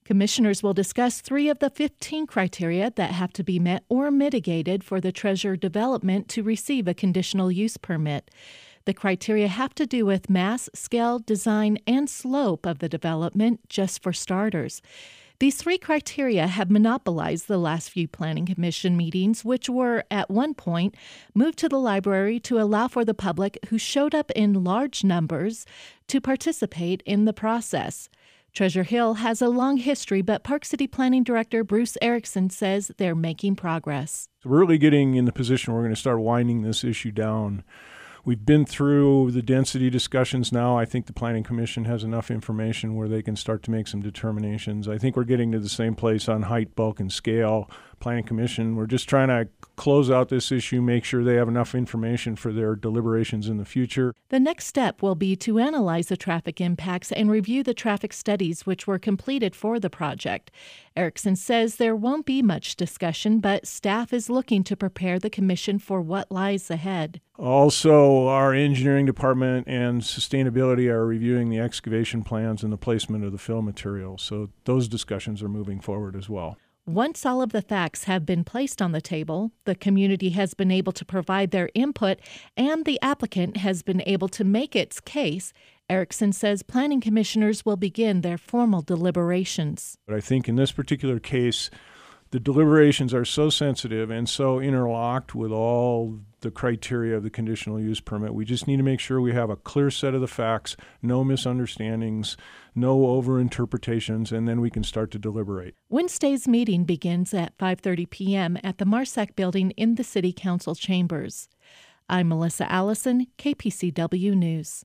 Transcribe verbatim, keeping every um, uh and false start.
Commissioners will discuss three of the fifteen criteria that have to be met or mitigated for the treasure development to receive a conditional use permit. The criteria have to do with mass, scale, design, and slope of the development, just for starters. These three criteria have monopolized the last few Planning Commission meetings, which were, at one point, moved to the library to allow for the public who showed up in large numbers to participate in the process. Treasure Hill has a long history, but Park City Planning Director Bruce Erickson says they're making progress. So we're really getting in the position where we're going to start winding this issue down. We've been through the density discussions now. I think the Planning Commission has enough information where they can start to make some determinations. I think we're getting to the same place on height, bulk, and scale. Planning Commission, we're just trying to close out this issue, make sure they have enough information for their deliberations in the future. The next step will be to analyze the traffic impacts and review the traffic studies which were completed for the project. Erickson says there won't be much discussion, but staff is looking to prepare the commission for what lies ahead. Also, our engineering department and sustainability are reviewing the excavation plans and the placement of the fill material. So those discussions are moving forward as well. Once all of the facts have been placed on the table, the community has been able to provide their input, and the applicant has been able to make its case, Erickson says planning commissioners will begin their formal deliberations. But I think in this particular case, the deliberations are so sensitive and so interlocked with all the criteria of the conditional use permit. We just need to make sure we have a clear set of the facts, no misunderstandings, no overinterpretations, and then we can start to deliberate. Wednesday's meeting begins at five thirty p.m. at the Marsack Building in the City Council chambers. I'm Melissa Allison, K P C W News.